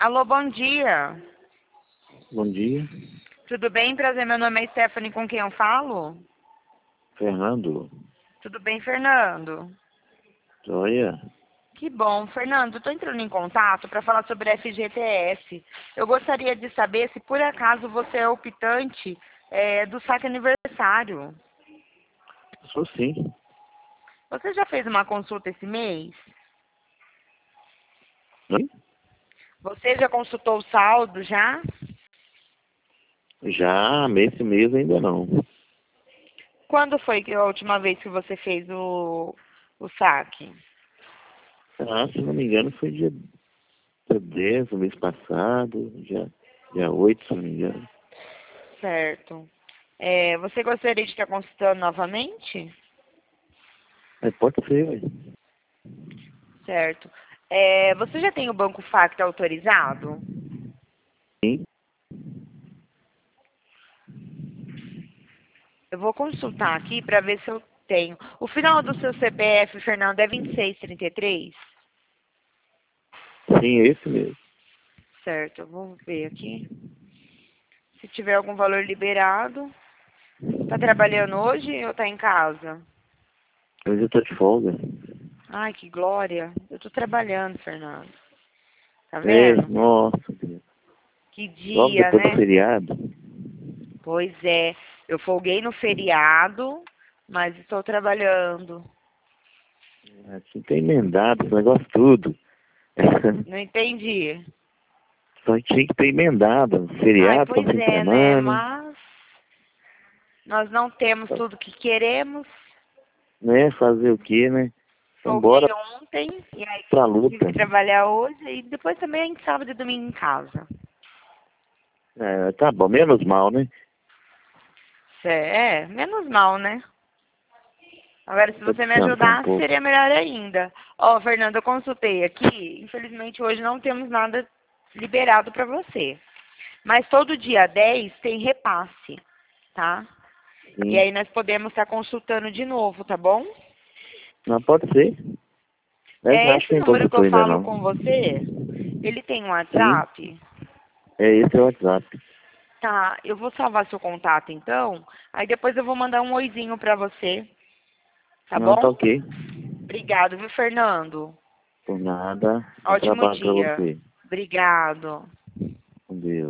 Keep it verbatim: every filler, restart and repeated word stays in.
Alô, bom dia. Bom dia, Tudo bem? Prazer, meu nome é Stephanie, com quem eu falo? Fernando. Tudo bem, Fernando? Joia? Que bom. Fernando, estou entrando em contato para falar sobre F G T S. Eu gostaria de saber se por acaso você é optante é, do saque aniversário. Sou sim. Você já fez uma consulta esse mês? Oi? Você já consultou o saldo já? Já nesse mês ainda não. Quando foi que a última vez que você fez o, o saque? Ah, se não me engano foi dia, dia dez do mês passado, dia, dia oito, se não me engano. Certo. É, você gostaria de estar consultando novamente? É, pode ser, ué. Certo. É, você já tem o Banco Facta autorizado? Sim. Eu vou consultar aqui para ver se eu tenho. O final do seu C P F, Fernando, é vinte e seis trinta e três? Sim, é esse mesmo. Certo, eu vou ver aqui. Se tiver algum valor liberado. Tá trabalhando hoje ou tá em casa? Hoje eu tô de folga. Ai, que glória. Eu tô trabalhando, Fernando. Tá É, vendo? nossa, Que logo dia, depois do né? feriado. Pois é. Eu folguei no feriado, mas estou trabalhando. Assim tem emendado esse negócio tudo. Não entendi. Só tinha que ter emendado. Ai, Feriado com pois fim de é, né? semana. Mas nós não temos tudo que queremos. Né? Fazer o quê, né? Folguei Vambora ontem e aí pra tive luta. que trabalhar hoje e depois também sábado e domingo em casa. É, tá bom, menos mal, né? É, menos mal, né? Agora, se Pra você me descansar um ajudasse, pouco. seria melhor ainda. Ó, Fernanda, eu consultei aqui. Infelizmente, hoje não temos nada liberado para você. Mas todo dia dez tem repasse, tá? E Sim. aí nós podemos estar consultando de novo, tá bom? Não, pode ser. Mas É acho esse que nem número que consultou eu ainda falo não. com você, ele tem um Sim. WhatsApp? É esse é o WhatsApp. Tá, eu vou salvar seu contato então. Aí depois eu vou mandar um oizinho pra você, tá Não, tá bom? ok. Obrigado, viu, Fernando? Por nada. Bom Ótimo trabalho pra dia. você. Obrigado.